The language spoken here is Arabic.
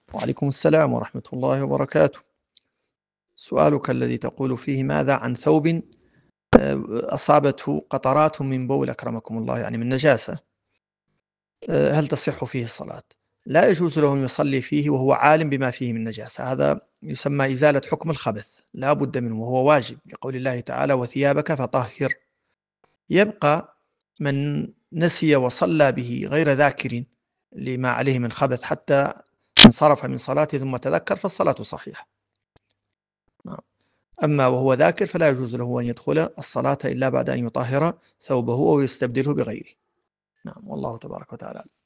وعليكم السلام ورحمة الله وبركاته. سؤالك الذي تقول فيه: ماذا عن ثوب أصابته قطرات من بول أكرمكم الله، يعني من نجاسة، هل تصح فيه الصلاة؟ لا يجوز له أن يصلي فيه وهو عالم بما فيه من نجاسة، هذا يسمى إزالة حكم الخبث، لا بد منه وهو واجب لقول الله تعالى: وثيابك فطهر. يبقى من نسي وصلى به غير ذاكر لما عليه من خبث حتى انصرف من صلاته ثم تذكر فالصلاة صحيحة. نعم. أما وهو ذاكر فلا يجوز له أن يدخل الصلاة إلا بعد أن يطهر ثوبه أو يستبدله بغيره. نعم، والله تبارك وتعالى.